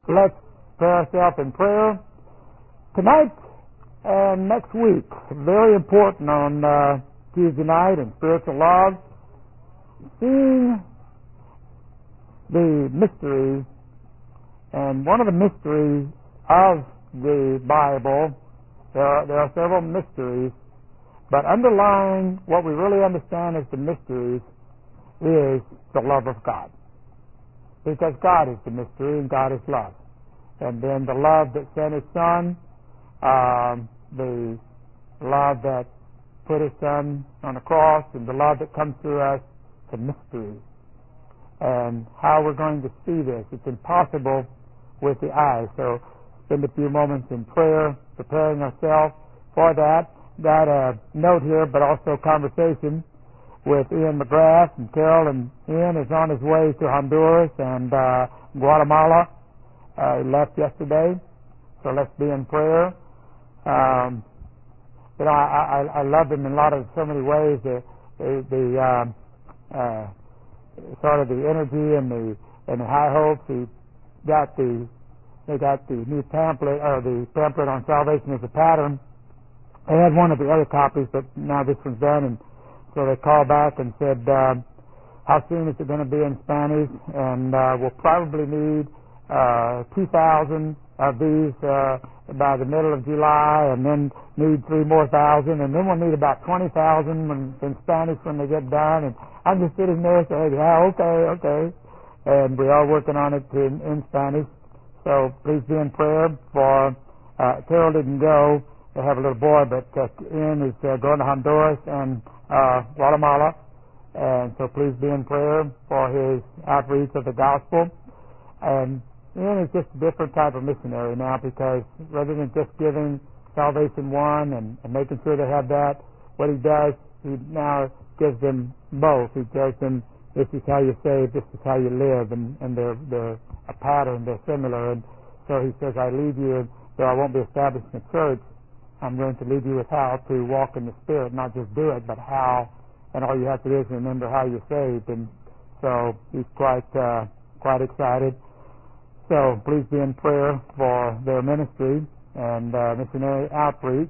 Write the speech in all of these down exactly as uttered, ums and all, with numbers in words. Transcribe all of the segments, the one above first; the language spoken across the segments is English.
Let's prepare ourselves in prayer. Tonight and next week, very important on uh, Tuesday night in spiritual love, seeing the mystery. And one of the mysteries of the Bible, there are, there are several mysteries, but underlying what we really understand as the mysteries is the love of God. Because God is the mystery and God is love. And then the love that sent His Son, um, the love that put His Son on the cross, and the love that comes through us, the mystery. And how we're going to see this. It's impossible with the eyes. So spend a few moments in prayer, preparing ourselves for that. Got a note here, but also conversation with Ian McGrath, and Carol, and Ian is on his way to Honduras and uh, Guatemala. Uh, he left yesterday, so let's be in prayer. Um, you know, I, I, I love him in a lot of so many ways. The, the, the um, uh, sort of the energy and the and the high hopes. He got the they got the new pamphlet or the pamphlet on salvation as a pattern. They had one of the other copies, but now this one's done, and so they called back and said, uh, "How soon is it going to be in Spanish?" And uh, we'll probably need uh, two thousand of these uh, by the middle of July, and then need three more thousand, and then we'll need about twenty thousand in Spanish when they get done. And I'm just sitting there saying, "Yeah, okay, okay," and we are working on it in, in Spanish. So please be in prayer for. Uh, Carol didn't go. They have a little boy, but uh, Ian is uh, going to Honduras and uh, Guatemala, and so please be in prayer for his outreach of the gospel. And Ian is just a different type of missionary now, because rather than just giving Salvation One and, and making sure they have that, what he does, he now gives them both. He tells them, this is how you save, this is how you live, and, and they're, they're a pattern, they're similar. And so he says, I lead you, though I won't be establishing a church, I'm going to lead you with how to walk in the Spirit, not just do it, but how, and all you have to do is remember how you're saved. And so he's quite, uh, quite excited. So please be in prayer for their ministry and uh, missionary outreach.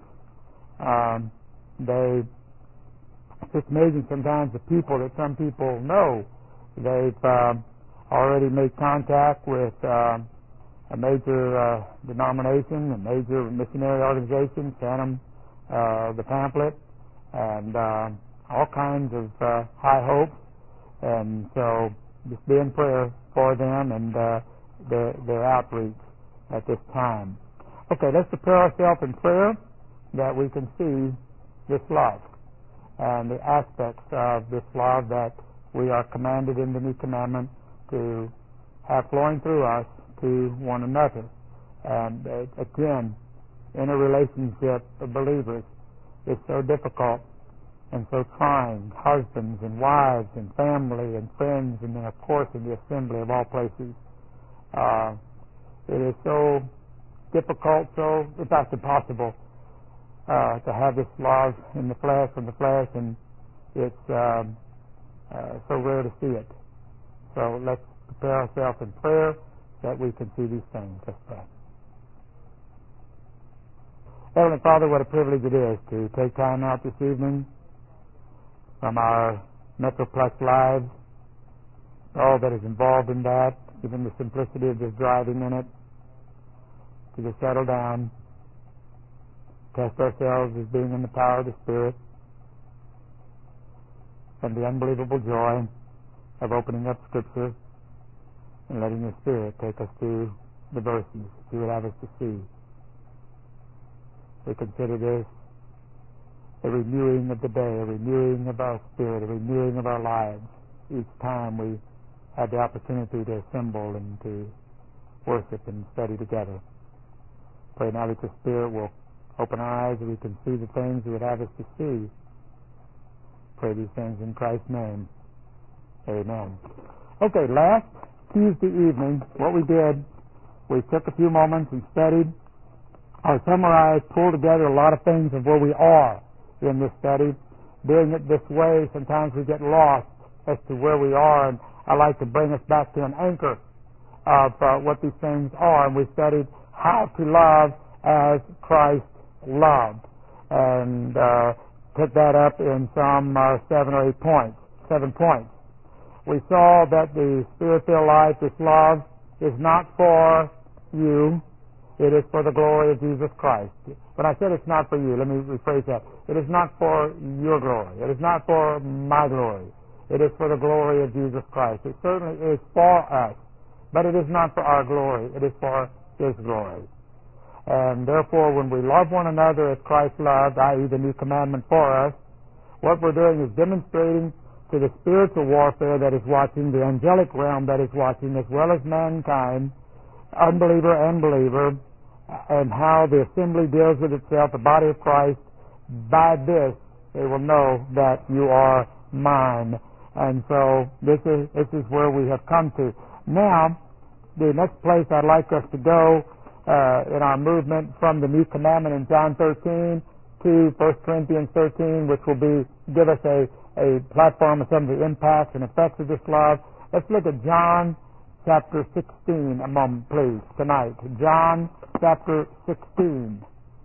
Um, they, it's just amazing sometimes the people that some people know. They've uh, already made contact with uh, a major uh, denomination, a major missionary organization, sent them uh, the pamphlet, and uh, all kinds of uh, high hopes. And so just be in prayer for them and uh, their, their outreach at this time. Okay, let's prepare ourselves in prayer that we can see this love and the aspects of this love that we are commanded in the New Commandment to have flowing through us to one another. And uh, again, in a relationship of believers, it's so difficult and so trying. Husbands and wives and family and friends, and then of course in the assembly of all places. Uh, it is so difficult, so in fact impossible, uh, to have this love in the flesh, from the flesh, and it's um, uh, so rare to see it. So let's prepare ourselves in prayer that we can see these things. Let's pray. Heavenly Father, what a privilege it is to take time out this evening from our Metroplex lives, all that is involved in that, even the simplicity of just driving in it, to just settle down, test ourselves as being in the power of the Spirit, and the unbelievable joy of opening up Scripture and letting your Spirit take us through the verses that you would have us to see. We consider this a renewing of the day, a renewing of our spirit, a renewing of our lives each time we have the opportunity to assemble and to worship and study together. Pray now that your Spirit will open our eyes and we can see the things you would have us to see. Pray these things in Christ's name. Amen. Okay, last Tuesday evening, what we did, we took a few moments and studied, or summarized, pulled together a lot of things of where we are in this study. Doing it this way, sometimes we get lost as to where we are, and I like to bring us back to an anchor. of uh, what these things are, and we studied how to love as Christ loved, and uh, took that up in some uh, seven or eight points, seven points. We saw that the Spirit-filled life, this love, is not for you. It is for the glory of Jesus Christ. When I said it's not for you, let me rephrase that. It is not for your glory. It is not for my glory. It is for the glory of Jesus Christ. It certainly is for us, but it is not for our glory. It is for His glory. And therefore, when we love one another as Christ loved, that is the new commandment for us, what we're doing is demonstrating to the spiritual warfare that is watching, the angelic realm that is watching, as well as mankind, unbeliever and believer, and how the assembly deals with itself, the body of Christ. By this, they will know that you are mine. And so this is this is where we have come to. Now, the next place I'd like us to go uh, in our movement from the new commandment in John thirteen to First Corinthians thirteen, which will be give us a, a platform of some of the impacts and effects of this love. Let's look at John chapter sixteen a moment, please, tonight. John chapter sixteen.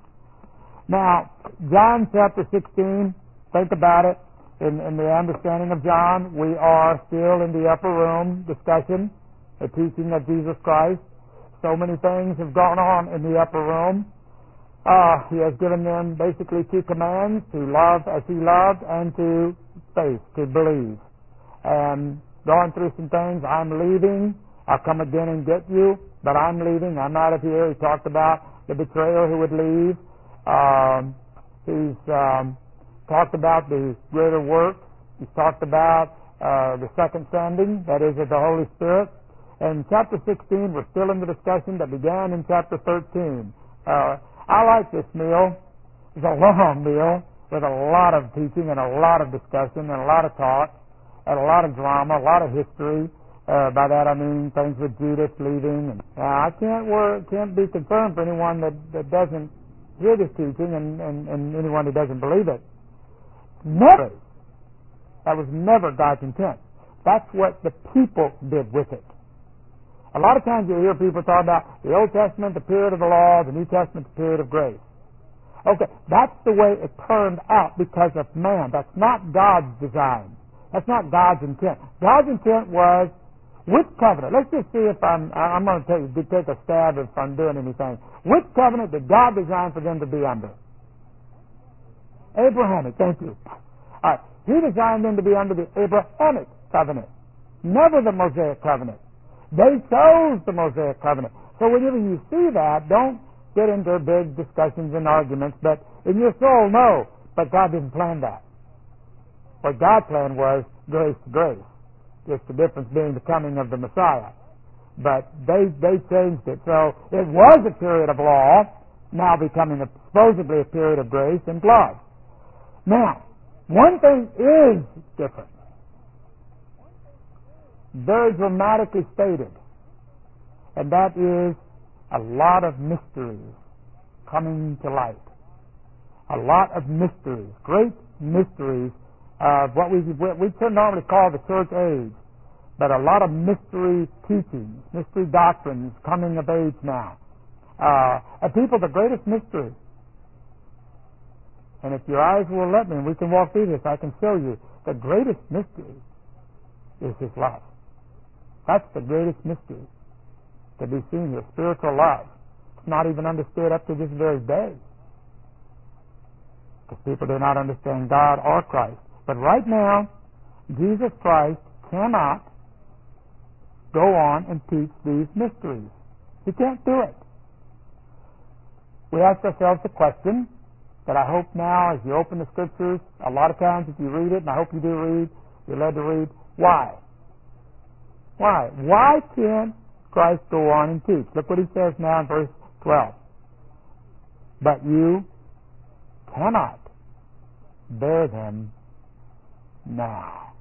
Now, John chapter sixteen, think about it. In, in the understanding of John, we are still in the upper room discussion, the teaching of Jesus Christ. So many things have gone on in the upper room. Uh, he has given them basically two commands, to love as He loved and to faith, to believe. And going through some things, I'm leaving. I'll come again and get you, but I'm leaving. I'm out of here. He talked about the betrayer who would leave. Um, he's um, talked about the greater works. He's talked about uh, the second sending, that is, of the Holy Spirit. And in chapter sixteen, we're still in the discussion that began in chapter thirteen. Uh, I like this meal. It's a long meal with a lot of teaching and a lot of discussion and a lot of talk and a lot of drama, a lot of history. Uh, by that I mean things with Judas leaving. And uh, I can't work, can't be concerned for anyone that, that doesn't hear this teaching and, and, and anyone who doesn't believe it. Never. That was never God's intent. That's what the people did with it. A lot of times you hear people talk about the Old Testament, the period of the law, the New Testament, the period of grace. Okay, that's the way it turned out because of man. That's not God's design. That's not God's intent. God's intent was which covenant? Let's just see if I'm, I'm going to take, take a stab if I'm doing anything. Which covenant did God design for them to be under? Abrahamic, thank you. All right, He designed them to be under the Abrahamic covenant, never the Mosaic covenant. They chose the Mosaic covenant. So whenever you see that, don't get into big discussions and arguments, but in your soul, no. But God didn't plan that. What God planned was grace to grace. Just the difference being the coming of the Messiah. But they they changed it. So it was a period of law, now becoming a, supposedly a period of grace and blood. Now, one thing is different. Very dramatically stated. And that is a lot of mysteries coming to light. A lot of mysteries, great mysteries of what we we could normally call the church age, but a lot of mystery teachings, mystery doctrines coming of age now. Uh, and people, the greatest mystery, and if your eyes will let me, and we can walk through this, I can show you, the greatest mystery is His love. That's the greatest mystery to be seen here, spiritual love. It's not even understood up to this very day, because people do not understand God or Christ. But right now, Jesus Christ cannot go on and teach these mysteries. He can't do it. We ask ourselves the question that I hope now, as you open the Scriptures, a lot of times if you read it, and I hope you do read, you're led to read, why? Why? Why can't Christ go on and teach? Look what He says now in verse twelve. But you cannot bear them now.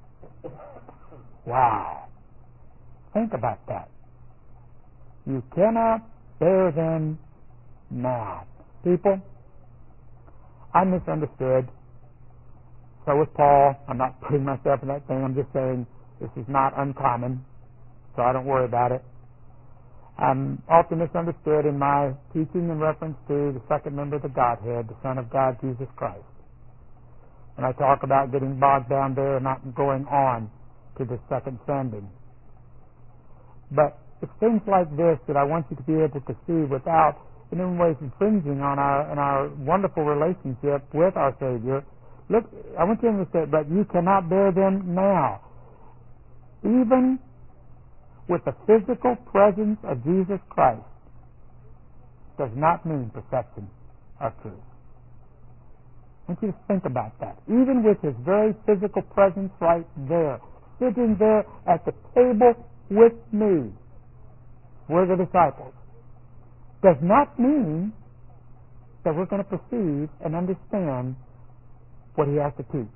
Wow. Think about that. You cannot bear them now. People, I misunderstood. So was Paul. I'm not putting myself in that thing. I'm just saying this is not uncommon, so I don't worry about it. I'm often misunderstood in my teaching in reference to the second member of the Godhead, the Son of God, Jesus Christ. And I talk about getting bogged down there and not going on to the second sending. But it's things like this that I want you to be able to see without in any ways infringing on our on our wonderful relationship with our Savior. Look, I want you to understand, but you cannot bear them now. Even with the physical presence of Jesus Christ does not mean perception of truth. I want you to think about that. Even with His very physical presence right there, sitting there at the table with me, we're the disciples, does not mean that we're going to perceive and understand what He has to teach.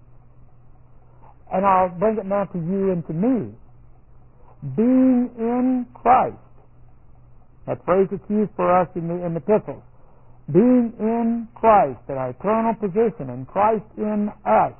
And I'll bring it now to you and to me. Being in Christ, that phrase that's used for us in the, in the epistles, being in Christ, our eternal position, and Christ in us,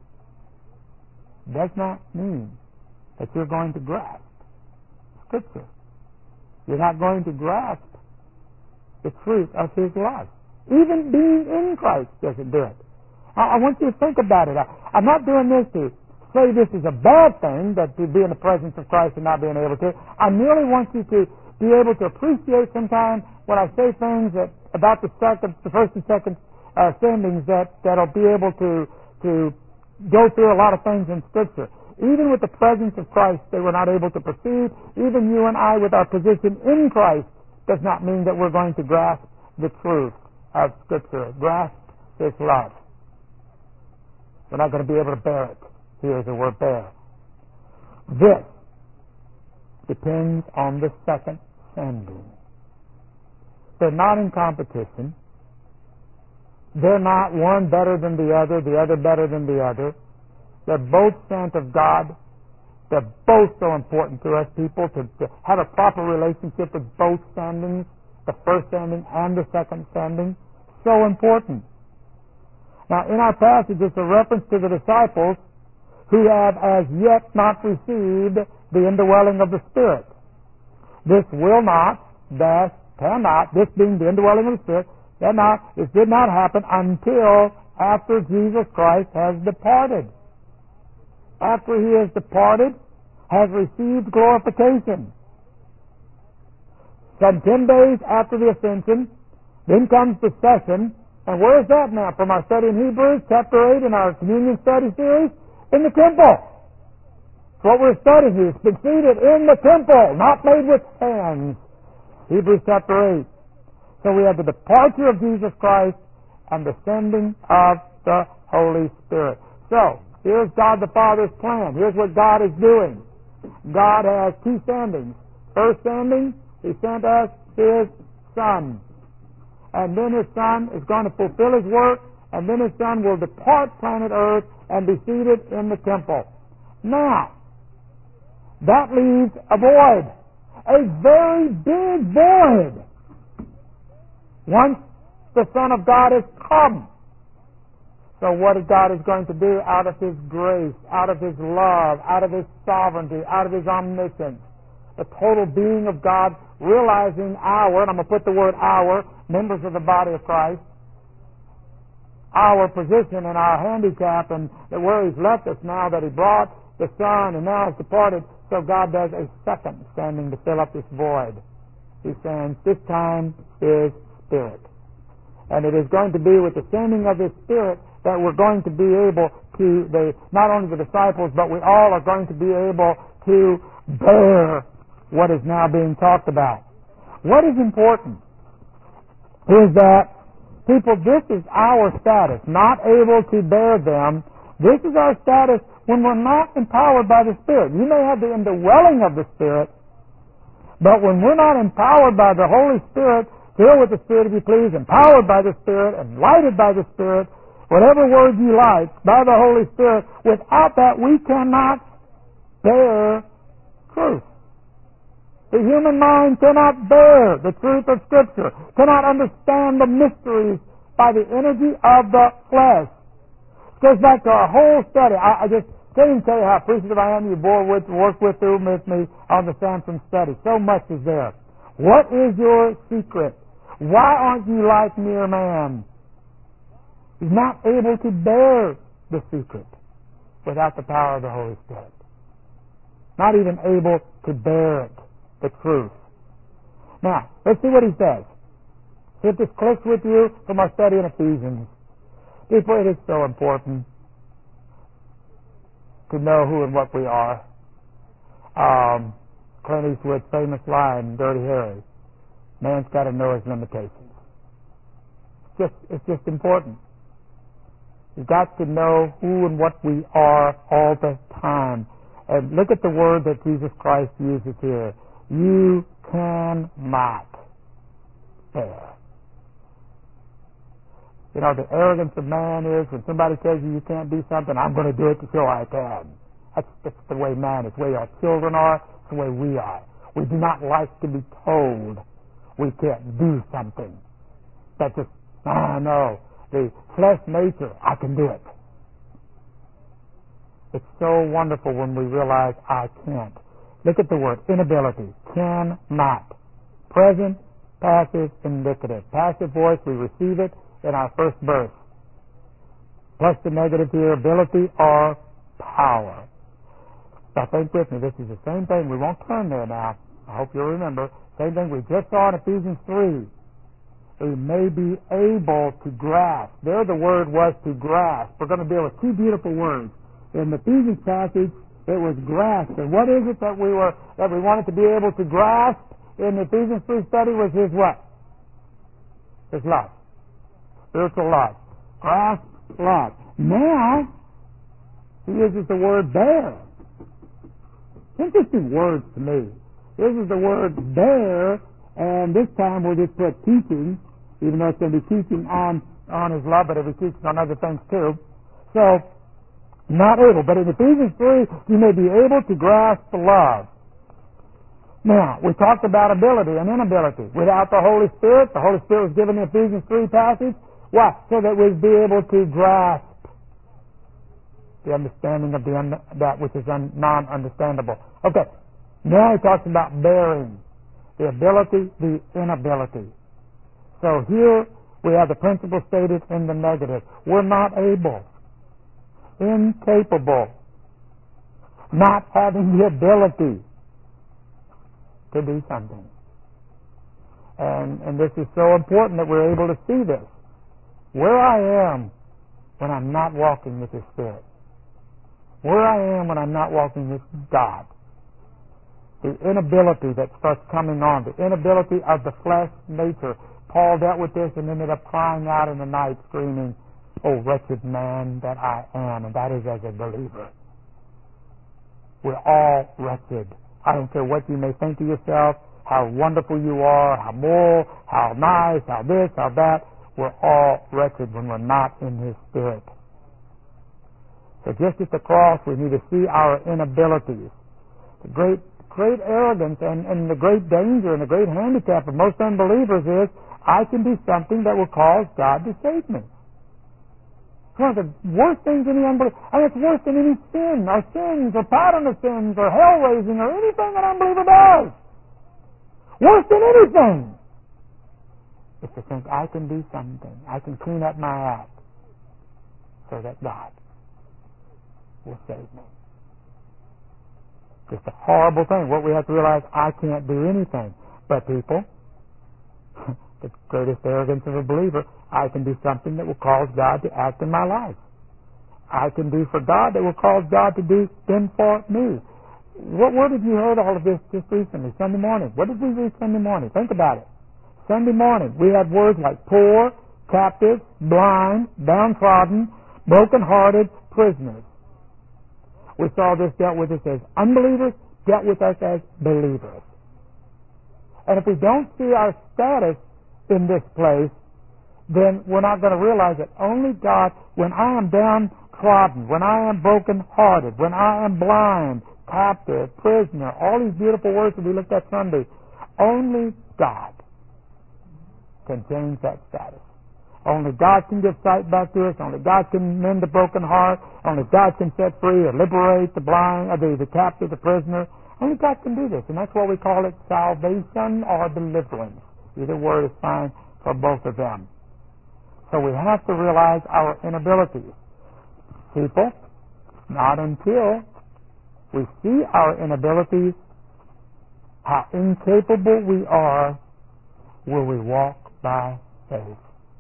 does not mean that you're going to grasp Scripture. You're not going to grasp the truth of His love. Even being in Christ doesn't do it. I, I want you to think about it. I, I'm not doing this to say this is a bad thing, that to be in the presence of Christ and not being able to. I merely want you to be able to appreciate sometimes when I say things that about the second, the first and second uh, sendings, that that'll be able to to go through a lot of things in Scripture. Even with the presence of Christ, they were not able to perceive. Even you and I, with our position in Christ, does not mean that we're going to grasp the truth of Scripture, grasp His love. We're not going to be able to bear it. Here's the word bear. This depends on the second sending. They're not in competition. They're not one better than the other, the other better than the other. They're both sent of God. They're both so important to us people to, to have a proper relationship with both sendings, the first sending and the second sending. So important. Now, in our passage, it's a reference to the disciples who have as yet not received the indwelling of the Spirit. This will not, dash, cannot, this being the indwelling of the Spirit, cannot, this did not happen until after Jesus Christ has departed. After He has departed, has received glorification. Some ten days after the ascension, then comes the session, and where is that now? From our study in Hebrews, chapter eight, in our communion study series? In the temple. That's what we're studying here. It's been seated in the temple, not made with hands. Hebrews chapter eight. So we have the departure of Jesus Christ and the sending of the Holy Spirit. So, here's God the Father's plan. Here's what God is doing. God has two sendings. First sending, He sent us His Son. And then His Son is going to fulfill His work, and then His Son will depart planet Earth and be seated in the temple. Now, that leaves a void. A very big void. Once the Son of God has come. So what God is going to do out of His grace, out of His love, out of His sovereignty, out of His omniscience, the total being of God, realizing our, and I'm going to put the word our, members of the body of Christ, our position and our handicap, and where He's left us now, that He brought the Son and now has departed. So God does a second sending to fill up this void. He sends, this time is Spirit. And it is going to be with the sending of His Spirit that we're going to be able to, the, not only the disciples, but we all are going to be able to bear what is now being talked about. What is important is that, people, this is our status, not able to bear them. This is our status when we're not empowered by the Spirit. You may have the indwelling of the Spirit, but when we're not empowered by the Holy Spirit, filled with the Spirit if you please, empowered by the Spirit, enlightened by the Spirit, whatever word you like, by the Holy Spirit, without that we cannot bear truth. The human mind cannot bear the truth of Scripture, cannot understand the mysteries by the energy of the flesh. It goes back to our whole study. I, I just can't even tell you how appreciative I am you bore with, work with, through with me on the Samson study. So much is there. What is your secret? Why aren't you like mere man? He's not able to bear the secret without the power of the Holy Spirit. Not even able to bear it, the truth. Now, let's see what he says. See if this clicks with you from our study in Ephesians. People, it is so important to know who and what we are. Um, Clint Eastwood's famous line, Dirty Harry, man's got to know his limitations. It's just, it's just important. You've got to know who and what we are all the time. And look at the word that Jesus Christ uses here. You cannot bear. You know, the arrogance of man is when somebody tells you you can't do something, I'm going to do it to show I can. That's, that's the way man is, the way our children are, it's the way we are. We do not like to be told we can't do something. That's just, ah, no. The flesh nature, I can do it. It's so wonderful when we realize I can't. Look at the word, inability, cannot. Present, passive, indicative. Passive voice, we receive it in our first verse. Plus the negative here, ability or power. Now think with me, this is the same thing. We won't turn there now. I hope you'll remember. Same thing we just saw in Ephesians three. We may be able to grasp. There the word was to grasp. We're going to deal with two beautiful words. In the Ephesians passage, it was grasp. And what is it that we were that we wanted to be able to grasp in the Ephesians three study was his what? His love. Spiritual love. Grasp love. Now, he uses the word bear. Interesting words to me. This is the word bear, and this time we'll just put teaching, even though it's going to be teaching on, on his love, but it'll be teaching on other things too. So, not able. But in Ephesians three, you may be able to grasp the love. Now, we talked about ability and inability. Without the Holy Spirit, the Holy Spirit was given in the Ephesians three passage. Why? So that we'd be able to grasp the understanding of the un- that which is un- non-understandable. Okay. Now he talks about bearing. The ability, the inability. So here we have the principle stated in the negative. We're not able. Incapable. Not having the ability to do something. And, and this is so important that we're able to see this. Where I am when I'm not walking with the Spirit. Where I am when I'm not walking with God. The inability that starts coming on. The inability of the flesh nature. Paul dealt with this and ended up crying out in the night screaming, "Oh, wretched man that I am," and that is as a believer. We're all wretched. I don't care what you may think of yourself, how wonderful you are, how moral, how nice, how this, how that. We're all wretched when we're not in His Spirit. So just at the cross, we need to see our inabilities. The great, great arrogance and, and the great danger and the great handicap of most unbelievers is, I can do something that will cause God to save me. One of the worst things any unbeliever, I mean, it's worse than any sin, or sins, or pattern of sins, or hell raising, or anything an unbeliever does. Worse than anything is to think I can do something. I can clean up my act so that God will save me. Just a horrible thing. What we have to realize, I can't do anything. But people, the greatest arrogance of a believer, I can do something that will cause God to act in my life. I can do for God that will cause God to do then for me. What, where did you heard all of this just recently? Sunday morning. What did we read Sunday morning? Think about it. Sunday morning, we had words like poor, captive, blind, downtrodden, broken-hearted, prisoners. We saw this dealt with us as unbelievers, dealt with us as believers. And if we don't see our status in this place, then we're not going to realize that only God, when I am downtrodden, when I am broken-hearted, when I am blind, captive, prisoner, all these beautiful words that we looked at Sunday, only God can change that status. Only God can give sight back to us. Only God can mend the broken heart. Only God can set free or liberate the blind, or the, the captive, the prisoner. Only God can do this, and that's why we call it salvation or deliverance. Either word is fine for both of them. So we have to realize our inabilities. People, not until we see our inabilities, how incapable we are, will we walk by faith.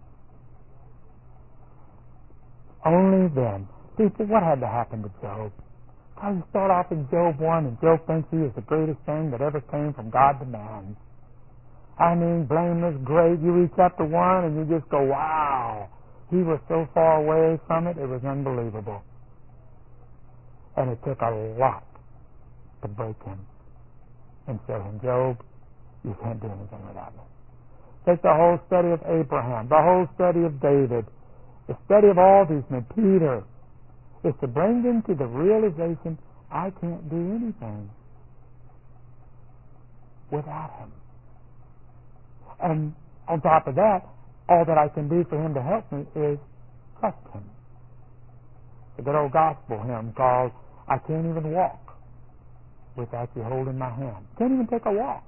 Only then. People, what had to happen to Job? How you start off in Job one, and Job thinks he is the greatest thing that ever came from God to man. I mean, blameless, great. You read chapter one, and you just go, wow. He was so far away from it, it was unbelievable. And it took a lot to break him and show him, Job, you can't do anything without me. Take the whole study of Abraham, the whole study of David, the study of all these men, Peter, is to bring them to the realization, I can't do anything without him. And on top of that, all that I can do for him to help me is trust him. The good old gospel hymn called, I can't even walk without you holding my hand. Can't even take a walk.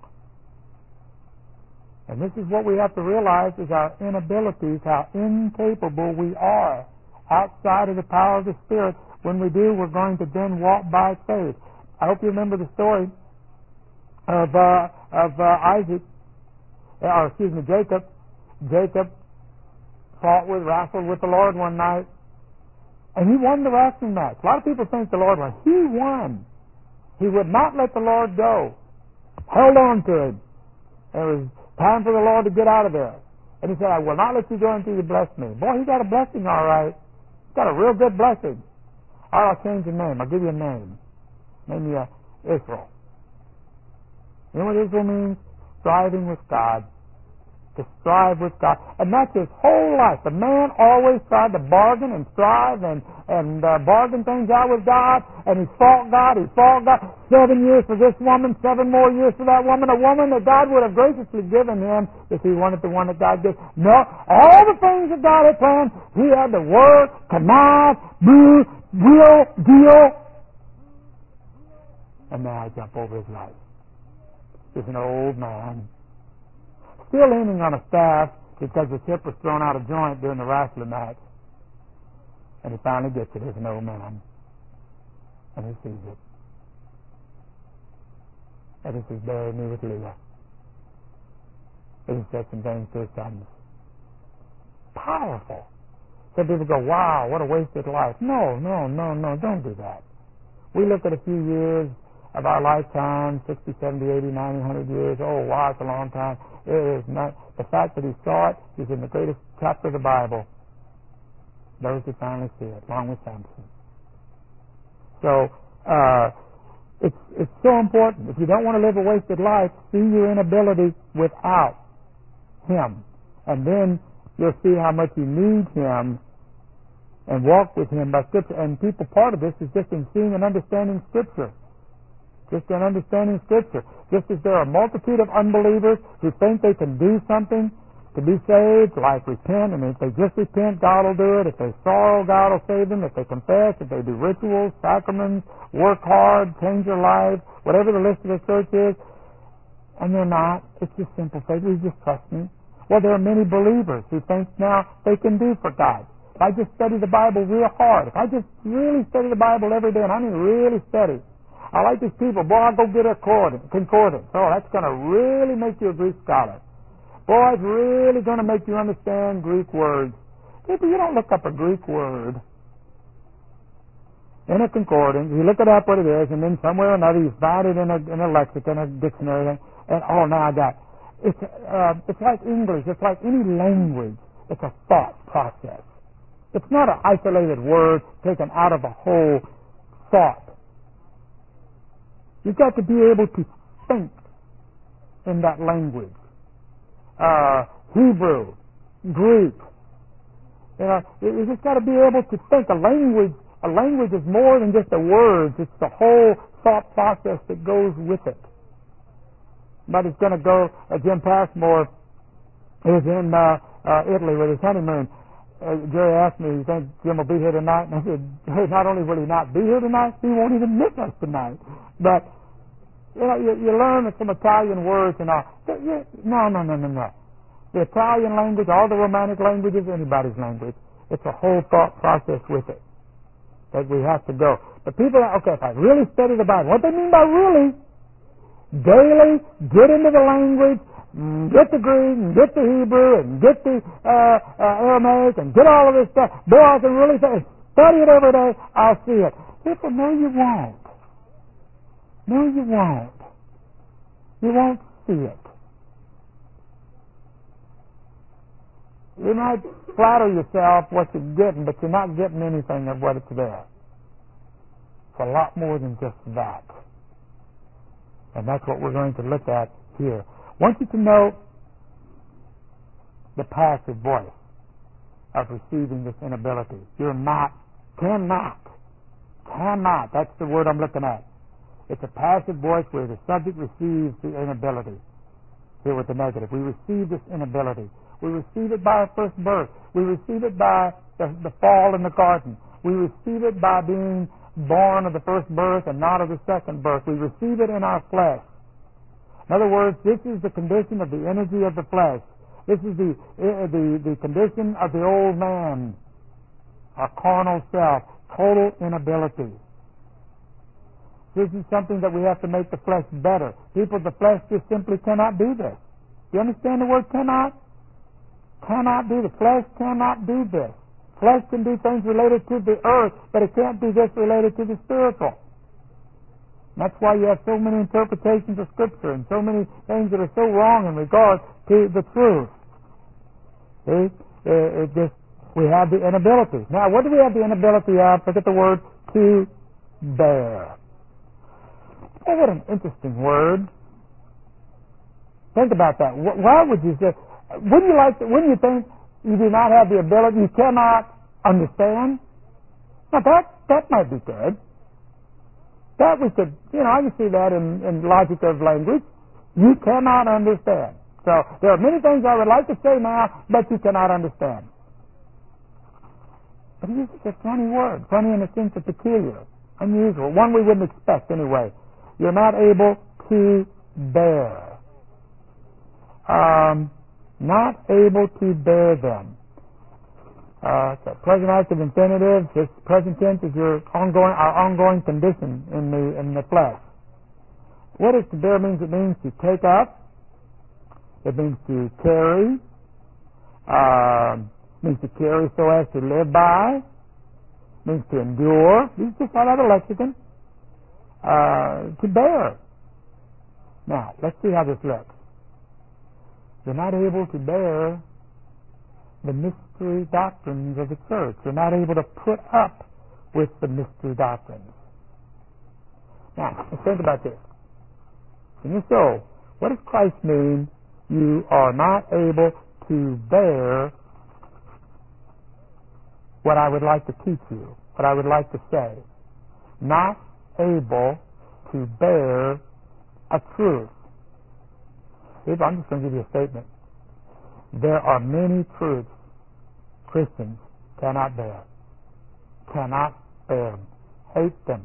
And this is what we have to realize is our inabilities, how incapable we are outside of the power of the Spirit. When we do, we're going to then walk by faith. I hope you remember the story of uh, of uh, Isaac, or excuse me, Jacob. Jacob fought with, wrestled with the Lord one night, and he won the wrestling match. A lot of people think the Lord won. He won. He would not let the Lord go. Held on to him. It was time for the Lord to get out of there. And he said, I will not let you go until you bless me. Boy, he got a blessing all right. He got a real good blessing. All right, I'll change your name. I'll give you a name. Name you Israel. You know what Israel means? Striving with God. To strive with God. And that's his whole life. The man always tried to bargain and strive and, and uh, bargain things out with God. And he fought God. He fought God. Seven years for this woman. Seven more years for that woman. A woman that God would have graciously given him if he wanted the one that God gave. No. All the things that God had planned, he had to work, connive, do, deal, deal. And now I jump over his life. He's an old man. Still leaning on a staff because his hip was thrown out of joint during the wrestling match. And he finally gets it as an old man. And he sees it. And he says, bury me with Leah. And he says some things to his sons. Powerful. Some people go, wow, what a wasted life. No, no, no, no, don't do that. We look at a few years of our lifetime, sixty, seventy, eighty, ninety, one hundred years. Oh, wow, it's a long time. It is not. The fact that he saw it is in the greatest chapter of the Bible. Those who finally see it, along with Samson. So, uh, it's, it's so important. If you don't want to live a wasted life, see your inability without him. And then you'll see how much you need him and walk with him by Scripture. And people, part of this is just in seeing and understanding Scripture. Just in understanding Scripture. Just as there are a multitude of unbelievers who think they can do something to be saved, like repent, and if they just repent, God will do it. If they sorrow, God will save them. If they confess, if they do rituals, sacraments, work hard, change their life, whatever the list of the church is, and they're not. It's just simple faith. You just trust me. Well, there are many believers who think now they can do for God. If I just study the Bible real hard, if I just really study the Bible every day, and I mean really study, I like these people. Boy, I'll go get a concordance. Oh, that's going to really make you a Greek scholar. Boy, it's really going to make you understand Greek words. People, you don't look up a Greek word in a concordance. You look it up what it is, and then somewhere or another you find it in a, in a lexicon, a dictionary, and oh, now I got it. It's, uh, it's like English. It's like any language. It's a thought process. It's not an isolated word taken out of a whole thought. You've got to be able to think in that language. Uh, Hebrew, Greek. You know, you just got to be able to think. A language, a language is more than just the words. It's the whole thought process that goes with it. But it's going to go. Uh, Jim Passmore is in uh, uh, Italy with his honeymoon. Uh, Jerry asked me, "You think Jim will be here tonight?" And I said, "Not only will he not be here tonight, he won't even miss us tonight." But You know, you, you learn some Italian words and all. No, no, no, no, no. The Italian language, all the Romantic languages, anybody's language, it's a whole thought process with it that we have to go. But people are, okay, if I really study the Bible, what they mean by really? Daily, get into the language, get the Greek, and get the Hebrew, and get the uh, uh, Aramaic, and get all of this stuff. Boy, I can really study, study it every day, I'll see it. People, no, you won't. No, you won't. You won't see it. You might flatter yourself what you're getting, but you're not getting anything of what it's there. It's a lot more than just that. And that's what we're going to look at here. I want you to know the passive voice of receiving this inability. You're not, cannot, cannot, that's the word I'm looking at. It's a passive voice where the subject receives the inability. Here with the negative. We receive this inability. We receive it by our first birth. We receive it by the, the fall in the garden. We receive it by being born of the first birth and not of the second birth. We receive it in our flesh. In other words, this is the condition of the energy of the flesh. This is the, uh, the, the condition of the old man, our carnal self, total inability. This is something that we have to make the flesh better. People, the flesh just simply cannot do this. Do you understand the word cannot? Cannot do. The flesh cannot do this. Flesh can do things related to the earth, but it can't do this related to the spiritual. That's why you have so many interpretations of Scripture and so many things that are so wrong in regard to the truth. See? It just, we have the inability. Now, what do we have the inability of? Look at the word to bear. Oh, what an interesting word. Think about that. Why would you say, wouldn't you like to, wouldn't you think you do not have the ability, you cannot understand? Now that, that might be good. That we could, you know, I can see that in, in logic of language. You cannot understand. So there are many things I would like to say now, but you cannot understand. But it's a funny word, funny in a sense of peculiar, unusual, one we wouldn't expect anyway. You're not able to bear. Um, not able to bear them. Uh, so present active infinitive. This present tense is your ongoing, our ongoing condition in the in the flesh. What does to bear means? It means to take up. It means to carry. Uh, means to carry so as to live by. Means to endure. These just right out of lexicon. Uh, to bear. Now, let's see how this looks. You're not able to bear the mystery doctrines of the church. You're not able to put up with the mystery doctrines. Now, let's think about this. In your soul, what does Christ mean? You are not able to bear what I would like to teach you, what I would like to say. Not able to bear a truth. People, I'm just going to give you a statement. There are many truths Christians cannot bear. Cannot bear them. Hate them.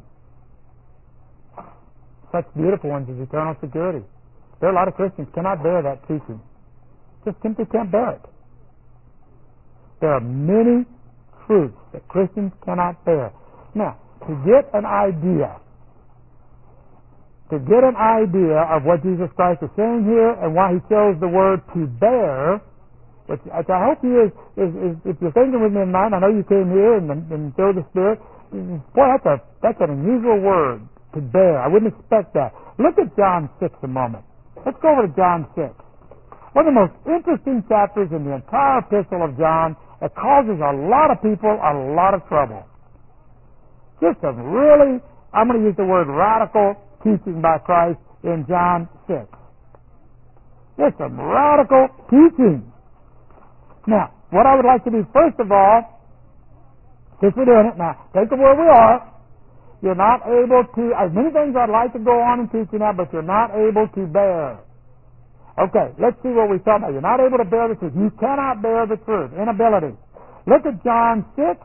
Such beautiful ones as eternal security. There are a lot of Christians cannot bear that teaching. Just simply can't bear it. There are many truths that Christians cannot bear. Now, to get an idea, to get an idea of what Jesus Christ is saying here and why he chose the word to bear, which, which I hope you is, is, is, if you're thinking with me in mind, I know you came here and, and filled the Spirit. Boy, that's, a, that's an unusual word, to bear. I wouldn't expect that. Look at John six a moment. Let's go over to John six. One of the most interesting chapters in the entire epistle of John that causes a lot of people a lot of trouble. Just a really, I'm going to use the word radical teaching by Christ in John six. There's some radical teaching. Now, what I would like to do first of all, since we're doing it now, think of where we are. You're not able to, as many things I'd like to go on and teach you now, but you're not able to bear. Okay, let's see what we talk about. You're not able to bear the truth. You cannot bear the truth. Inability. Look at John six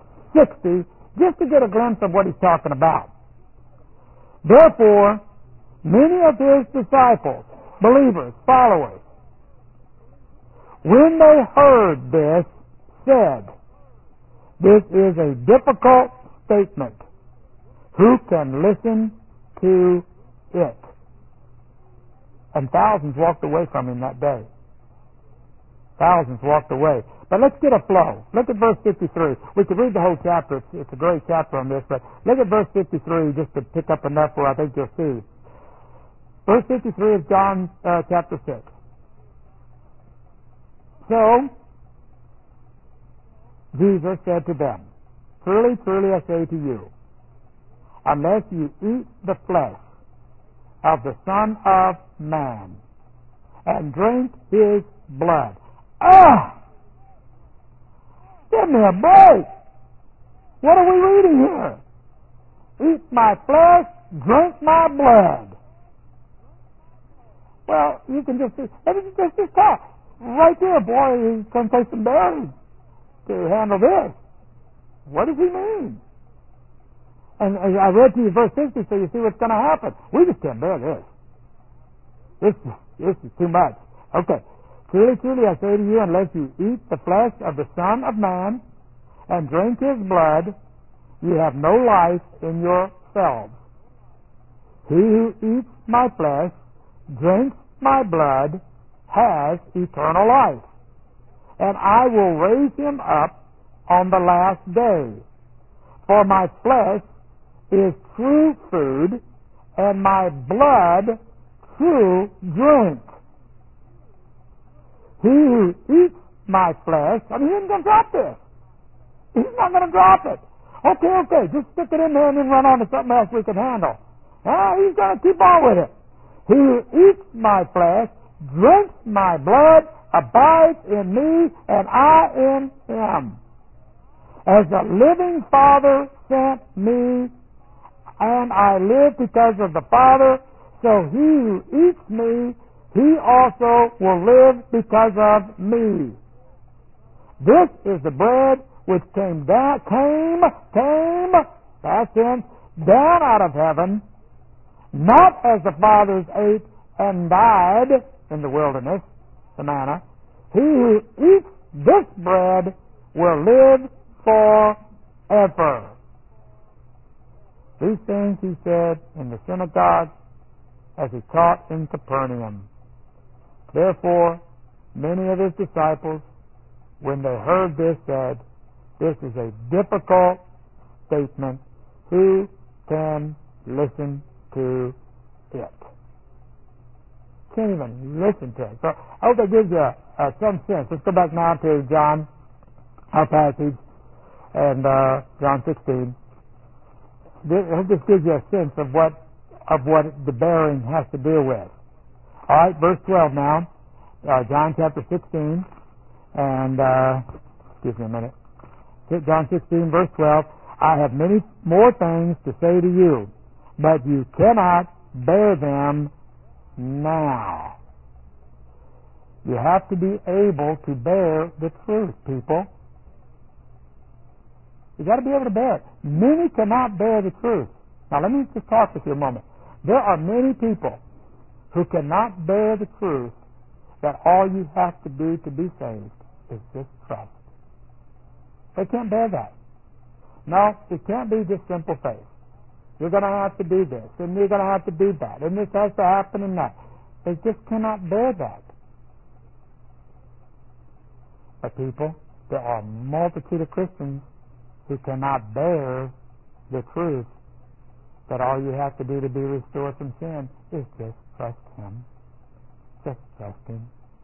sixty, just to get a glimpse of what he's talking about. Therefore, Many of his disciples, believers, followers, when they heard this, said, "This is a difficult statement. Who can listen to it?" And thousands walked away from him that day. Thousands walked away. But let's get a flow. Look at verse fifty-three. We could read the whole chapter. It's, it's a great chapter on this, but look at verse fifty-three just to pick up enough where I think you'll see. Verse fifty-three of John uh, chapter six. So, Jesus said to them, "Truly, truly, I say to you, unless you eat the flesh of the Son of Man and drink his blood." Ah! Give me a break! What are we reading here? Eat my flesh, drink my blood. Well, you can just see, just, just talk. Right there, boy, he's going to take some berries to handle this. What does he mean? And I read to you verse sixty so you see what's going to happen. We just can't bear this. This, this is too much. Okay. "Truly, truly, I say to you, unless you eat the flesh of the Son of Man and drink his blood, you have no life in yourselves. He who eats my flesh, drinks my blood, has eternal life, and I will raise him up on the last day. For my flesh is true food, and my blood true drink. He who eats my flesh," I mean, he isn't going to drop this. He's not going to drop it. Okay, okay, just stick it in there and then run on to something else we can handle. Ah, he's going to keep on with it. "He who eats my flesh, drinks my blood, abides in me, and I in him. As the living Father sent me, and I live because of the Father, so he who eats me, he also will live because of me. This is the bread which came down, came, came, past tense, down out of heaven, not as the fathers ate and died in the wilderness, the manna. He who eats this bread will live forever." These things he said in the synagogue as he taught in Capernaum. Therefore, many of his disciples, when they heard this, said, "This is a difficult statement. Who can listen to it?" Can't even listen to it. So I hope that gives you uh, some sense. Let's go back now to John, our passage, and uh, John sixteen. This, I hope this gives you a sense of what of what the bearing has to deal with. All right, verse twelve now, uh, John chapter sixteen, and uh, excuse me a minute. John sixteen, verse twelve. "I have many more things to say to you, but you cannot bear them now." You have to be able to bear the truth, people. You got to be able to bear it. Many cannot bear the truth. Now, let me just talk with you a moment. There are many people who cannot bear the truth that all you have to do to be saved is just trust. They can't bear that. No, it can't be just simple faith. You're going to have to do this, and you're going to have to do that, and this has to happen and that. They just cannot bear that. But people, there are a multitude of Christians who cannot bear the truth that all you have to do to be restored from sin is just trust Him. Just trust Him.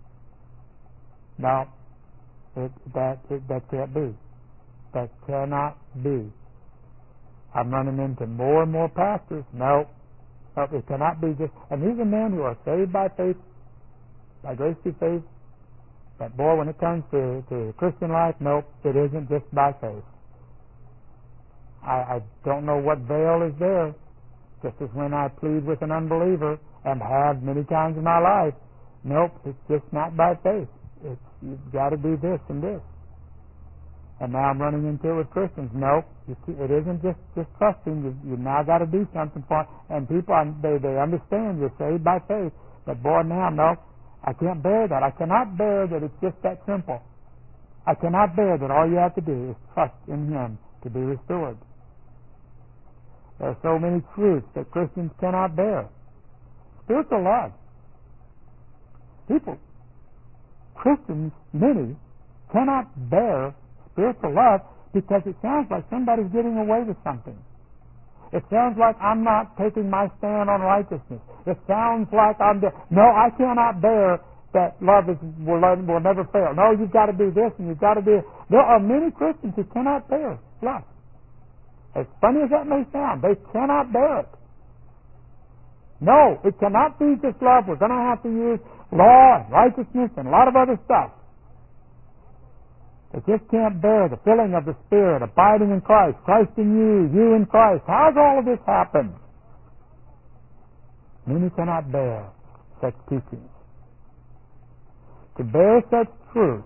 No, it, that it, that can't be. That cannot be. I'm running into more and more pastors. No, no, it cannot be just. And these are men who are saved by faith, by grace through faith. But boy, when it comes to, to Christian life, nope, it isn't just by faith. I, I don't know what veil is there. Just as when I plead with an unbeliever, and have many times in my life, nope, it's just not by faith. It's, you've got to do this and this. And now I'm running into it with Christians. No, it isn't just, just trusting. You, you now got to do something for it. And people, they, they understand you're saved by faith. But boy, now, no, I can't bear that. I cannot bear that it's just that simple. I cannot bear that all you have to do is trust in Him to be restored. There are so many truths that Christians cannot bear. Spiritual love. People, Christians, many, cannot bear spiritual love because it sounds like somebody's getting away with something. It sounds like I'm not taking my stand on righteousness. It sounds like I'm... De- no, I cannot bear that love is, will, will never fail. No, you've got to do this and you've got to do... There are many Christians who cannot bear love. As funny as that may sound, they cannot bear it. No, it cannot be just love. We're going to have to use law and righteousness and a lot of other stuff. They just can't bear the filling of the Spirit, abiding in Christ, Christ in you, you in Christ. How's all of this happen? Many cannot bear such teachings. To bear such truth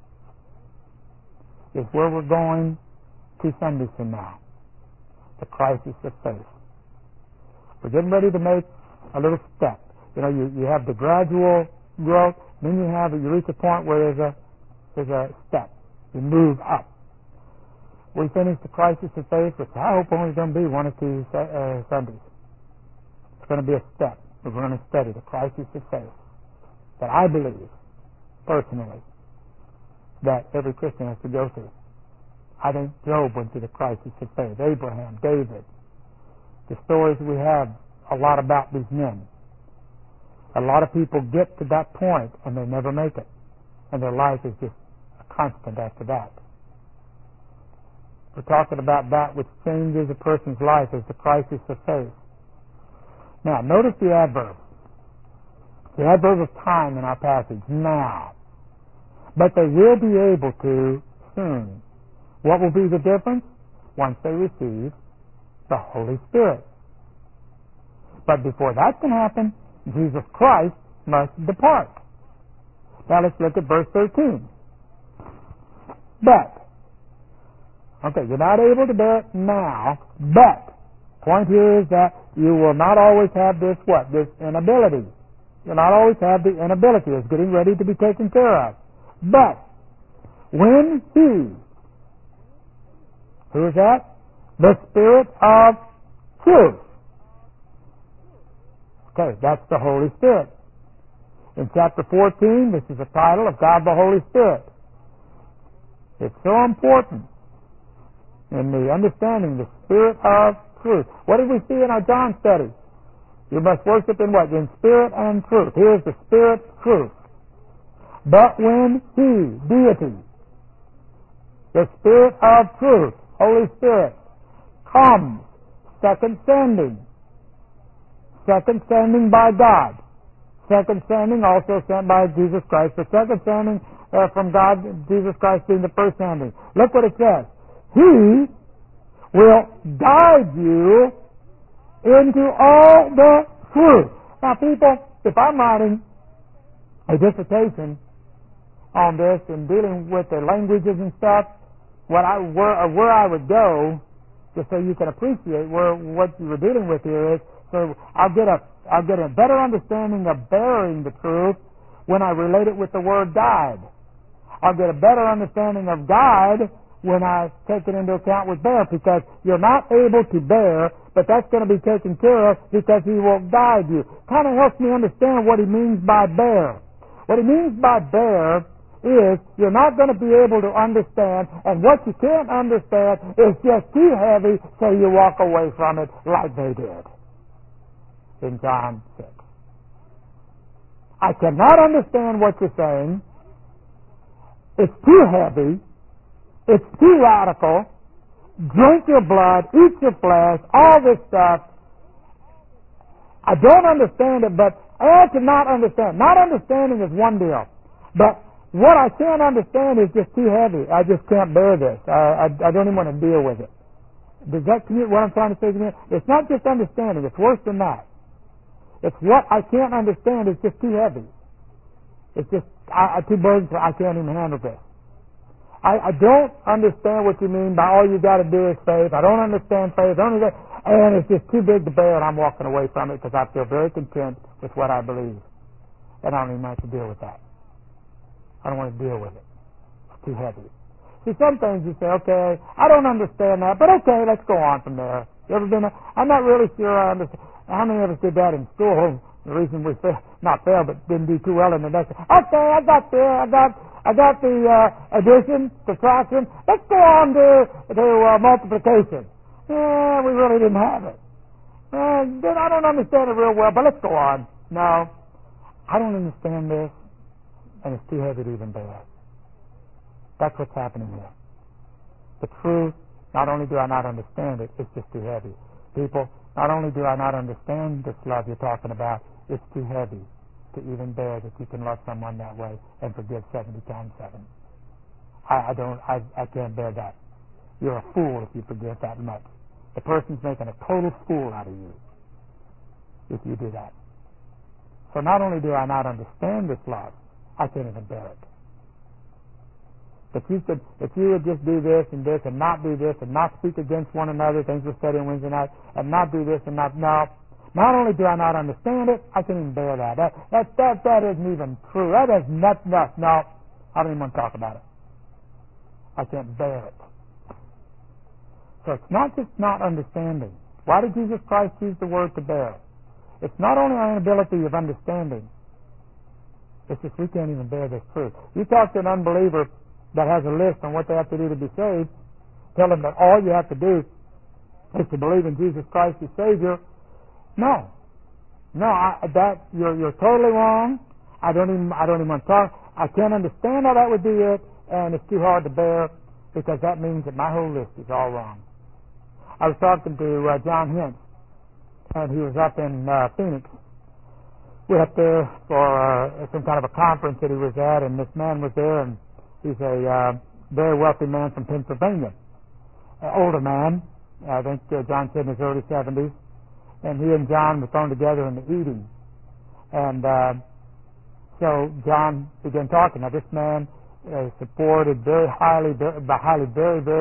is where we're going two Sundays from now. The crisis of faith. We're getting ready to make a little step. You know, you, you have the gradual growth, then you have you reach a point where there's a there's a step. You move up. We finish the crisis of faith, which I hope only going to be one or two uh, Sundays. It's going to be a step. We're going to study the crisis of faith that I believe, personally, that every Christian has to go through. I think Job went through the crisis of faith. Abraham, David. The stories we have a lot about these men. A lot of people get to that point and they never make it. And their life is just a constant after that. We're talking about that which changes a person's life as the crisis of faith. Now, notice the adverb. The adverb of time in our passage, now. But they will be able to soon. What will be the difference? Once they receive the Holy Spirit. But before that can happen, Jesus Christ must depart. Now let's look at verse thirteen. But, okay, you're not able to bear it now, but, point here is that you will not always have this what? This inability. You'll not always have the inability. It's getting ready to be taken care of. But, when He, who is that? The Spirit of truth. Okay, that's the Holy Spirit. In chapter fourteen, this is the title of God the Holy Spirit. It's so important in the understanding the Spirit of truth. What did we see in our John study? You must worship in what? In spirit and truth. Here's the Spirit truth. But when He, deity, the Spirit of truth, Holy Spirit, comes, second sending, second sending by God, second sending also sent by Jesus Christ, the second sending uh, from God, Jesus Christ being the first sending. Look what it says. He will guide you into all the truth. Now people, if I'm writing a dissertation on this and dealing with the languages and stuff, what I where, where I would go, just so you can appreciate where what you were dealing with here is, so I'll get a I'll get a better understanding of bearing the truth when I relate it with the word guide. I'll get a better understanding of guide when I take it into account with bear, because you're not able to bear, but that's going to be taken care of because He will guide you. Kind of helps me understand what He means by bear. What He means by bear is you're not going to be able to understand, and what you can't understand is just too heavy, so you walk away from it like they did in John six. I cannot understand what you're saying. It's too heavy. It's too radical. Drink your blood, eat your flesh, all this stuff. I don't understand it, but I to not understand. Not understanding is one deal, but what I can't understand is just too heavy. I just can't bear this. I, I, I don't even want to deal with it. Does that commute what I'm trying to say to you? It's not just understanding. It's worse than that. It's what I can't understand is just too heavy. It's just I, I, too burdensome. I can't even handle this. I, I don't understand what you mean by all you got to do is faith. I don't understand faith. I don't understand, and it's just too big to bear, and I'm walking away from it because I feel very content with what I believe, and I don't even like to deal with that. I don't want to deal with it. It's too heavy. See, some things you say, okay, I don't understand that, but okay, let's go on from there. You ever been? I'm not really sure I understand. How many of us did that in school? The reason we fail, not failed, but didn't do too well in the next. Okay, I got there. I got, I got the uh, addition, subtraction. Let's go on to to uh, multiplication. Yeah, we really didn't have it. Uh, then I don't understand it real well, but let's go on. No, I don't understand this, and it's too heavy to even bear. That's what's happening here. The truth, not only do I not understand it, it's just too heavy. People, not only do I not understand this love you're talking about, it's too heavy to even bear that you can love someone that way and forgive seventy times seven. I, I don't, I, I can't bear that. You're a fool if you forgive that much. The person's making a total fool out of you if you do that. So not only do I not understand this love, I can't even bear it. If you could, if you would just do this and this and not do this and not speak against one another, things we study on Wednesday night, and not do this and not, no. Not only do I not understand it, I can't even bear that. That that that, that isn't even true. That is not, no, no. I don't even want to talk about it. I can't bear it. So it's not just not understanding. Why did Jesus Christ use the word to bear? It's not only our inability of understanding. It's just we can't even bear this truth. You talk to an unbeliever that has a list on what they have to do to be saved, tell them that all you have to do is to believe in Jesus Christ as Savior. No, no, I, that you're you're totally wrong. I don't even I don't even want to talk. I can't understand how that would be it, and it's too hard to bear because that means that my whole list is all wrong. I was talking to uh, John Hintz, and he was up in uh, Phoenix. We were up there for uh, some kind of a conference that he was at, and this man was there, and he's a uh, very wealthy man from Pennsylvania, an older man. I think uh, John said in his early seventies, and he and John were thrown together in the eating, and uh, so John began talking. Now this man uh, supported very highly, very, highly, very, very,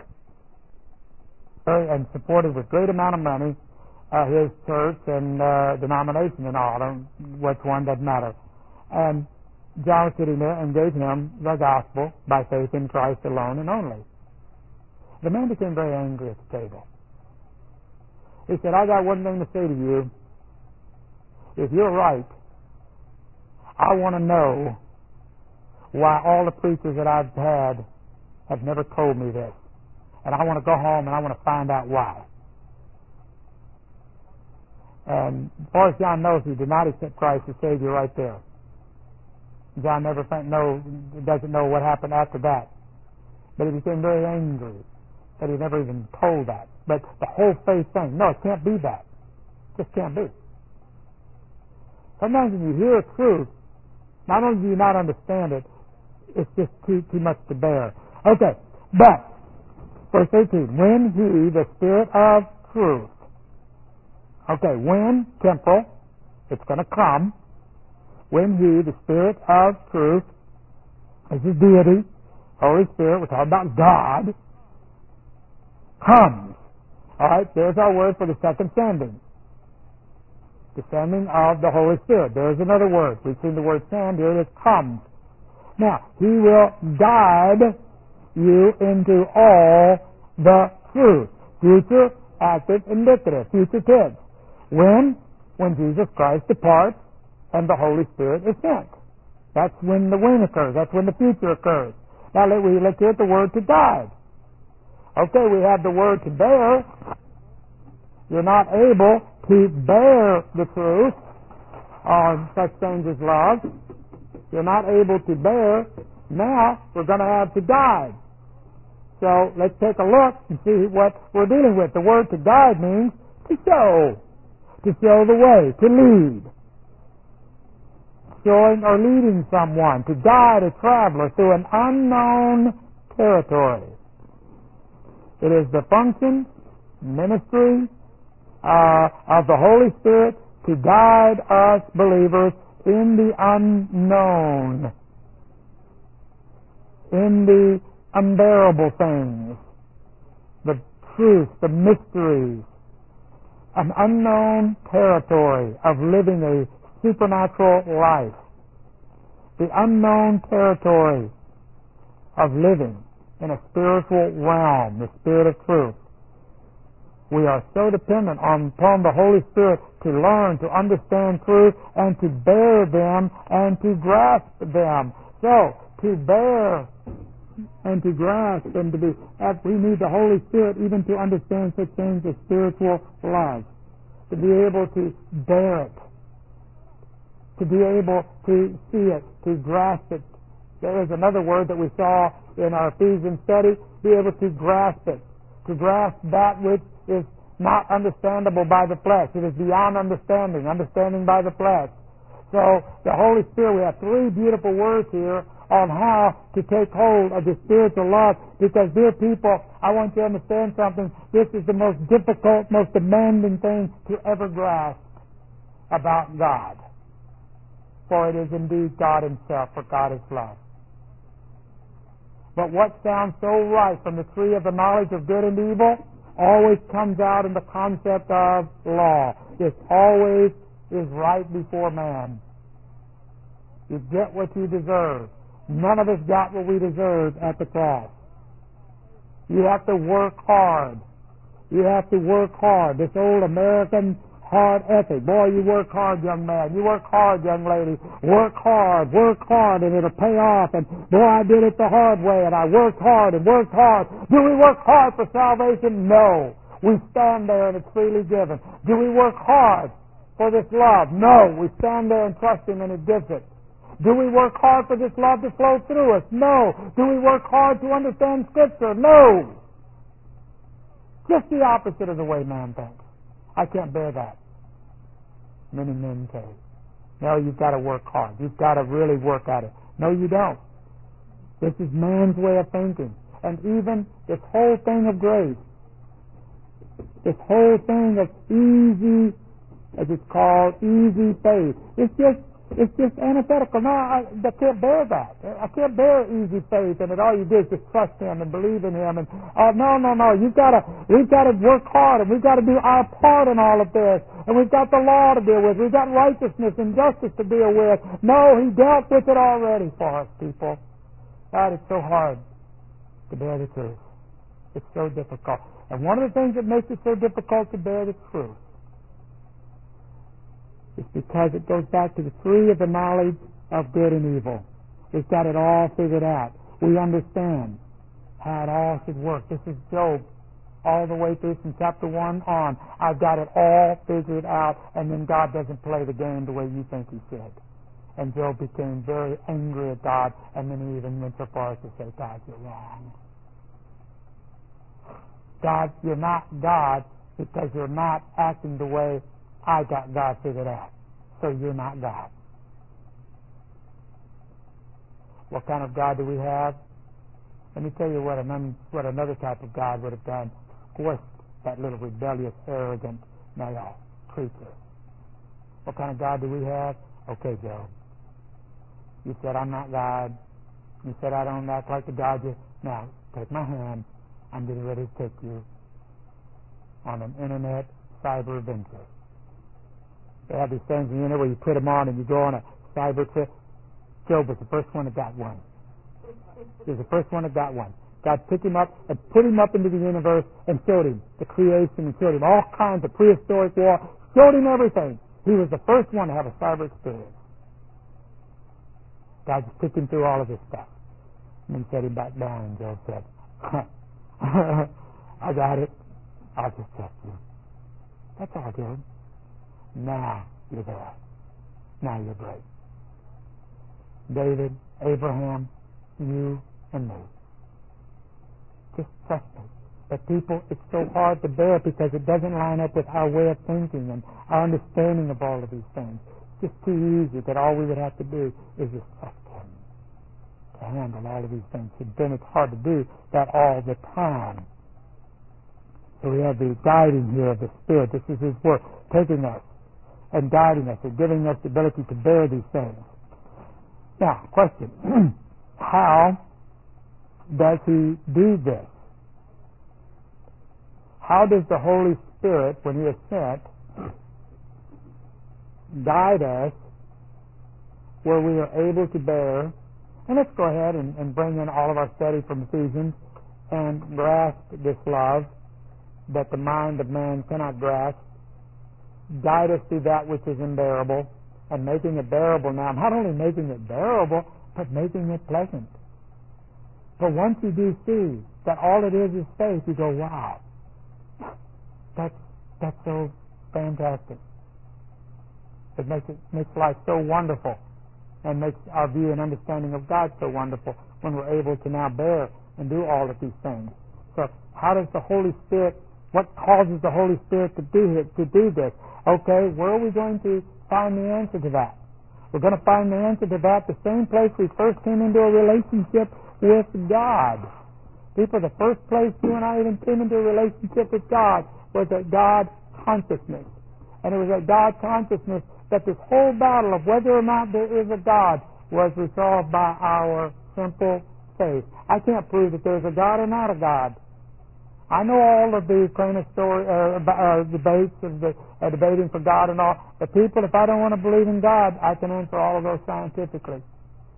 very, and supported with great amount of money uh, his church and uh, denomination and all. I don't, which one doesn't matter, and John was sitting there and gave him the gospel by faith in Christ alone and only. The man became very angry at the table. He said, I got one thing to say to you. If you're right, I want to know why all the preachers that I've had have never told me this. And I want to go home and I want to find out why. And as far as John knows, he did not accept Christ as Savior right there. John never know, doesn't know what happened after that. But he became very angry that he never even told that. But the whole faith thing, no, it can't be that. It just can't be. Sometimes when you hear a truth, not only do you not understand it, it's just too too much to bear. Okay, but, verse eighteen, when he, the Spirit of truth, okay, when, temporal, it's going to come, when he, the Spirit of truth, this is deity, Holy Spirit, we're talking about God, comes. All right, there's our word for the second sending. The sending of the Holy Spirit. There's another word. We've seen the word send. Here it is, comes. Now, he will guide you into all the truth. Future, active, indicative. Future tense. When? When Jesus Christ departs and the Holy Spirit is sent. That's when the when occurs. That's when the future occurs. Now, let, we, let's hear the word to guide. Okay, we have the word to bear. You're not able to bear the truth on such things as love. You're not able to bear. Now we're going to have to guide. So let's take a look and see what we're dealing with. The word to guide means to show, to show the way, to lead. Showing or leading someone, to guide a traveler through an unknown territory. It is the function, ministry, uh, of the Holy Spirit to guide us believers in the unknown, in the unbearable things, the truth, the mysteries, an unknown territory of living a supernatural life, the unknown territory of living in a spiritual realm, the Spirit of truth. We are so dependent on, upon the Holy Spirit to learn, to understand truth, and to bear them and to grasp them. So, to bear and to grasp and to be, we need the Holy Spirit even to understand such things as spiritual love, to be able to bear it, to be able to see it, to grasp it. There is another word that we saw in our Ephesians study, be able to grasp it, to grasp that which is not understandable by the flesh. It is beyond understanding, understanding by the flesh. So the Holy Spirit, we have three beautiful words here on how to take hold of the spiritual love, because, dear people, I want you to understand something. This is the most difficult, most demanding thing to ever grasp about God. For it is indeed God Himself, for God is love. But what sounds so right from the tree of the knowledge of good and evil always comes out in the concept of law. It always is right before man. You get what you deserve. None of us got what we deserved at the cross. You have to work hard. You have to work hard. This old American hard ethic. Boy, you work hard, young man. You work hard, young lady. Work hard, work hard, and it'll pay off. And boy, I did it the hard way, and I worked hard and worked hard. Do we work hard for salvation? No. We stand there and it's freely given. Do we work hard for this love? No. We stand there and trust Him and He gives it. Do we work hard for this love to flow through us? No. Do we work hard to understand Scripture? No. Just the opposite of the way man thinks. I can't bear that. Many men say, no, you've got to work hard. You've got to really work at it. No, you don't. This is man's way of thinking. And even this whole thing of grace, this whole thing of easy, as it's called, easy faith, it's just It's just antithetical. No, I, I can't bear that. I can't bear easy faith, and that all you do is just trust Him and believe in Him. And uh, no, no, no. You've got to. We've got to work hard, and we've got to do our part in all of this. And we've got the law to deal with. We've got righteousness and justice to deal with. No, He dealt with it already for us, people. God, it's so hard to bear the truth. It's so difficult. And one of the things that makes it so difficult to bear the truth, it's because it goes back to the tree of the knowledge of good and evil. We've got it all figured out. We understand how it all should work. This is Job all the way through from chapter one on. I've got it all figured out, and then God doesn't play the game the way you think He should. And Job became very angry at God, and then he even went so far as to say, God, you're wrong. God, you're not God because you're not acting the way I got God figured out. So you're not God. What kind of God do we have? Let me tell you what, an, what another type of God would have done. Squished that little rebellious, arrogant male creature. What kind of God do we have? Okay, Job. You said I'm not God. You said I don't act like the God you... Now, take my hand. I'm getting ready to take you on an internet cyber adventure. They have these things in the internet where you put them on and you go on a cyber trip. Job was the first one that got one. He was the first one that got one. God picked him up and put him up into the universe and showed him the creation and showed him all kinds of prehistoric war, showed him everything. He was the first one to have a cyber experience. God just took him through all of this stuff and then set him back down, and Job said, I got it. I'll just test you. That's all, Job. Now you're there. Now you're great. David, Abraham, you and me. Just trust me. But people, it's so hard to bear because it doesn't line up with our way of thinking and our understanding of all of these things. It's just too easy that all we would have to do is just trust Him to handle all of these things. And then it's hard to do that all the time. So we have the guiding here of the Spirit. This is His work, taking us and guiding us and giving us the ability to bear these things. Now, question. How does He do this? How does the Holy Spirit, when He is sent, guide us where we are able to bear? And let's go ahead and, and bring in all of our study from Ephesians and grasp this love that the mind of man cannot grasp. Guide us through that which is unbearable, and making it bearable now. Not only making it bearable, but making it pleasant. But once you do see that all it is is faith, you go, wow, that's, that's so fantastic. It makes, it makes life so wonderful, and makes our view and understanding of God so wonderful when we're able to now bear and do all of these things. So how does the Holy Spirit, what causes the Holy Spirit to do it, to do this? Okay, where are we going to find the answer to that? We're going to find the answer to that the same place we first came into a relationship with God. People, the first place you and I even came into a relationship with God was a God consciousness. And it was a God consciousness that this whole battle of whether or not there is a God was resolved by our simple faith. I can't prove that there's a God or not a God. I know all of the kind of story, uh, uh, debates of the uh, debating for God and all. But people, if I don't want to believe in God, I can answer all of those scientifically.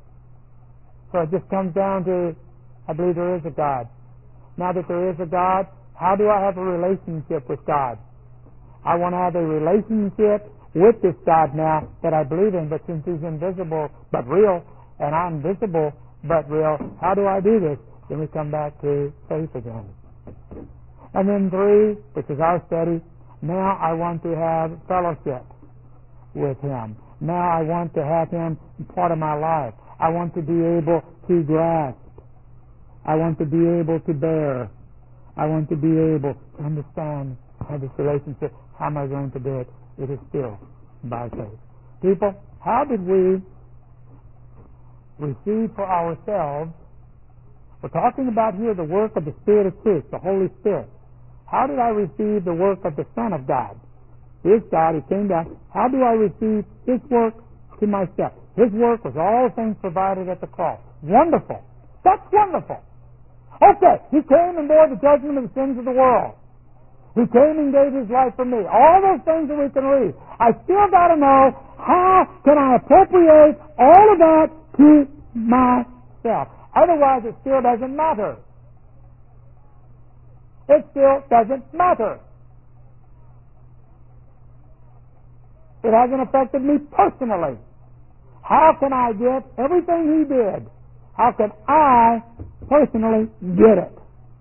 So it just comes down to, I believe there is a God. Now that there is a God, how do I have a relationship with God? I want to have a relationship with this God now that I believe in, but since He's invisible but real, and I'm visible but real, how do I do this? Then we come back to faith again. And then three, which is our study, now I want to have fellowship with Him. Now I want to have Him part of my life. I want to be able to grasp. I want to be able to bear. I want to be able to understand, have this relationship. How am I going to do it? It is still by faith. People, how did we receive for ourselves? We're talking about here the work of the Spirit of truth, the Holy Spirit. How did I receive the work of the Son of God? This God who came down. How do I receive His work to myself? His work was all things provided at the cross. Wonderful. That's wonderful. Okay, He came and bore the judgment of the sins of the world. He came and gave His life for me. All those things that we can read. I still got to know, how can I appropriate all of that to myself? Otherwise, it still doesn't matter. It still doesn't matter. It hasn't affected me personally. How can I get everything He did? How can I personally get it?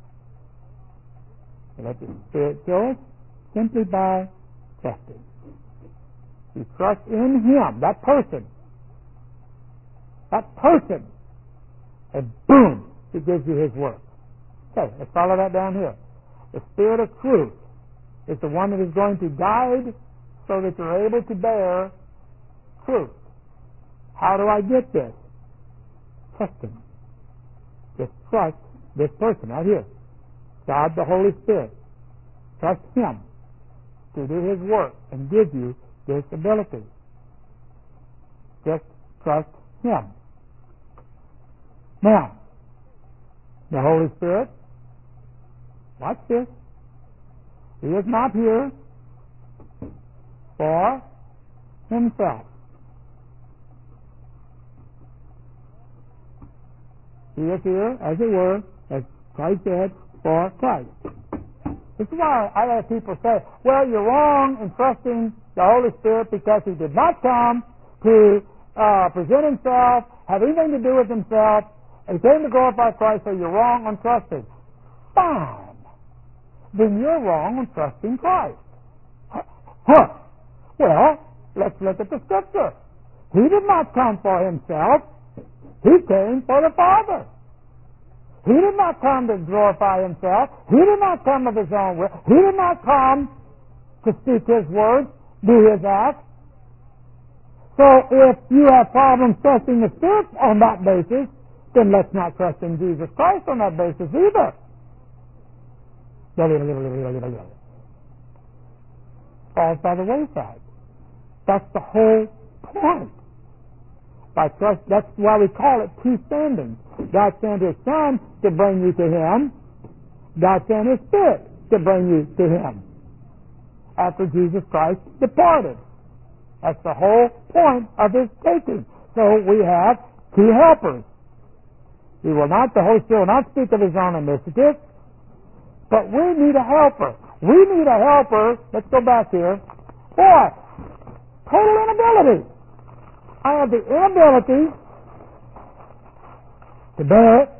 Let the Spirit show us simply by trusting. You trust in Him, that person. That person. And boom, He gives you His work. Okay, let's follow that down here. The Spirit of truth is the one that is going to guide so that you're able to bear truth. How do I get this? Trust Him. Just trust this person right here. God the Holy Spirit. Trust Him to do His work and give you this ability. Just trust Him. Now, the Holy Spirit, watch this. He is not here for Himself. He is here, as it were, as Christ said, for Christ. This is why I have people say, well, you're wrong in trusting the Holy Spirit because He did not come to uh, present Himself, have anything to do with Himself, and He came to glorify Christ, so you're wrong on trusting. Fine. Then you're wrong on trusting Christ. Huh. Well, let's look at the Scripture. He did not come for Himself. He came for the Father. He did not come to glorify Himself. He did not come of His own will. He did not come to speak His words, do His acts. So if you have problems trusting the Spirit on that basis, then let's not trust in Jesus Christ on that basis either. Falls by the wayside. That's the whole point. by trust. That's why we call it two sendings. God sent His Son to bring you to Him. God sent His Spirit to bring you to Him after Jesus Christ departed. That's the whole point of His taking. So we have two helpers. He will not, the Holy Spirit will not speak of His own initiative, but we need a helper. We need a helper. Let's go back here. What? Total inability. I have the inability to bear it,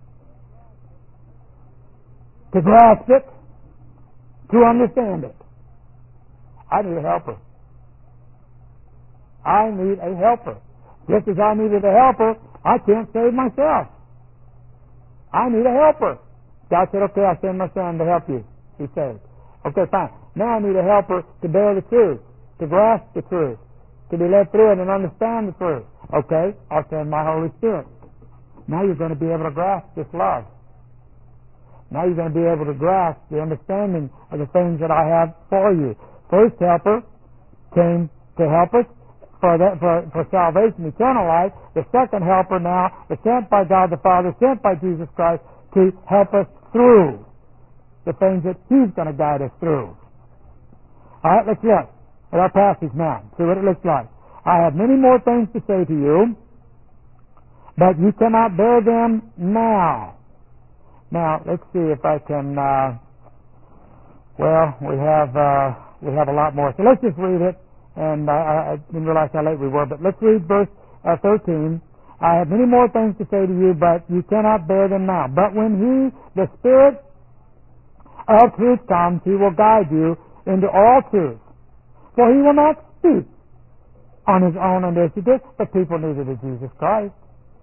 to grasp it, to understand it. I need a helper. I need a helper. Just as I needed a helper, I can't save myself. I need a helper. God said, okay, I'll send my Son to help you. He said, okay, fine. Now I need a helper to bear the truth, to grasp the truth, to be led through it and understand the truth. Okay, I'll send my Holy Spirit. Now you're going to be able to grasp this love. Now you're going to be able to grasp the understanding of the things that I have for you. First helper came to help us for, that, for, for salvation, eternal life. The second helper now is sent by God the Father, sent by Jesus Christ to help us through the things that He's going to guide us through. All right, let's look at our passage now. See what it looks like. I have many more things to say to you, but you cannot bear them now. Now, let's see if I can, uh, well, we have, uh, we have a lot more. So let's just read it, and uh, I didn't realize how late we were, but let's read verse uh, thirteen. I have many more things to say to you, but you cannot bear them now. But when He, the Spirit of truth comes, He will guide you into all truth. For He will not speak on His own initiative, but people needed of Jesus Christ.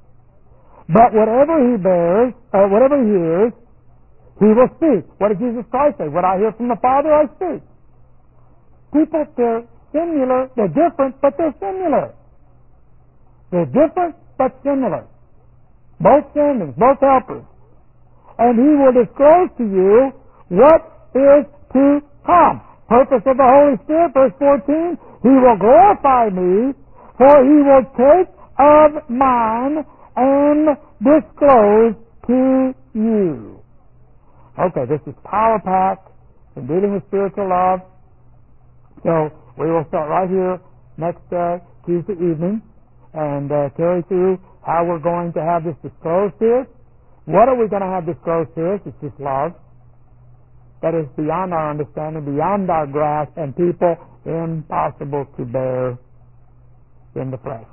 But whatever He bears, or whatever He hears, He will speak. What did Jesus Christ say? What I hear from the Father, I speak. People, they're similar, they're different, but they're similar. They're different, but similar. Both sendings, both helpers. And He will disclose to you what is to come. Purpose of the Holy Spirit, verse fourteen, He will glorify me, for He will take of mine and disclose to you. Okay, this is power packed in dealing with spiritual love. So we will start right here next uh, Tuesday evening and uh, carry through how we're going to have this disclosed to us. What are we going to have disclosed to us? It's just love. That is beyond our understanding, beyond our grasp, and people impossible to bear in the flesh.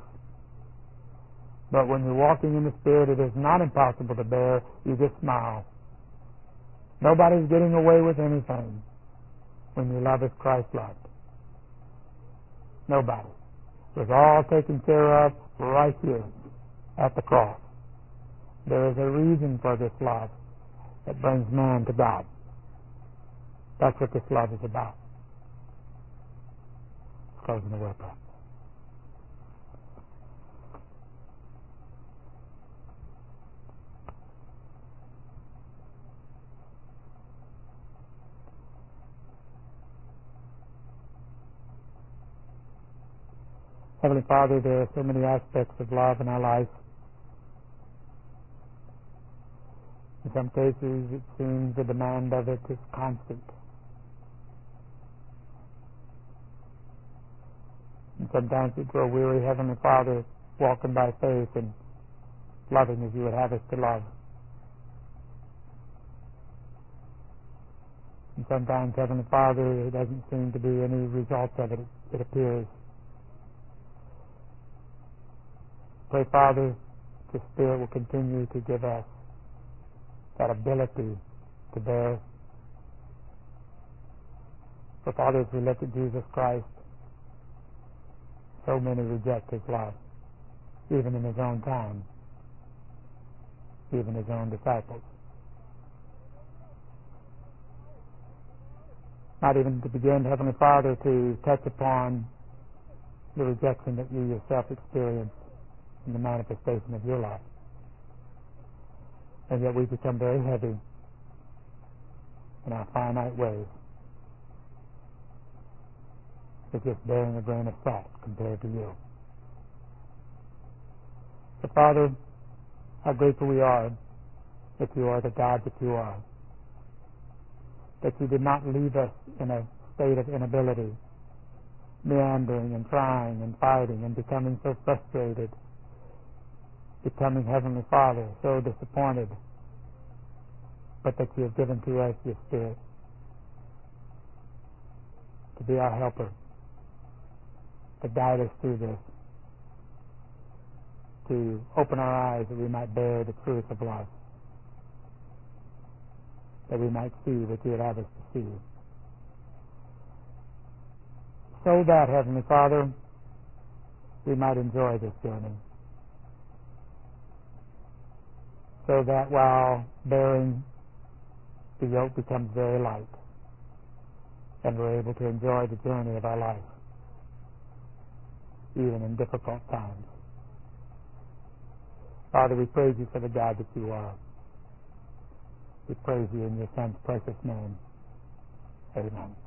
But when you're walking in the Spirit, it is not impossible to bear. You just smile. Nobody's getting away with anything when you love as Christ loved. Nobody. It was all taken care of right here at the cross. There is a reason for this love that brings man to God. That's what this love is about. Closing the word prayer. Heavenly Father, there are so many aspects of love in our life. In some cases, it seems the demand of it is constant. And sometimes we grow weary, Heavenly Father, walking by faith and loving as You would have us to love. And sometimes, Heavenly Father, there doesn't seem to be any results of it, it appears. Pray, Father, the Spirit will continue to give us that ability to bear. For Father, as we look at Jesus Christ, so many reject His love, even in His own time, even His own disciples. Not even to begin, Heavenly Father, to touch upon the rejection that You yourself experienced in the manifestation of Your love. And yet we become very heavy in our finite ways. It's just bearing a grain of salt compared to You. So, Father, how grateful we are that you are the God that you are, that you did not leave us in a state of inability, meandering and trying and fighting and becoming so frustrated, becoming Heavenly Father, so disappointed, but that you have given to us your Spirit to be our helper, to guide us through this, to open our eyes that we might bear the truth of love, that we might see what you would have us to see. So that, Heavenly Father, we might enjoy this journey. So that while bearing, the yoke becomes very light, and we're able to enjoy the journey of our life, even in difficult times. Father, we praise you for the God that you are. We praise you in your Son's precious name. Amen.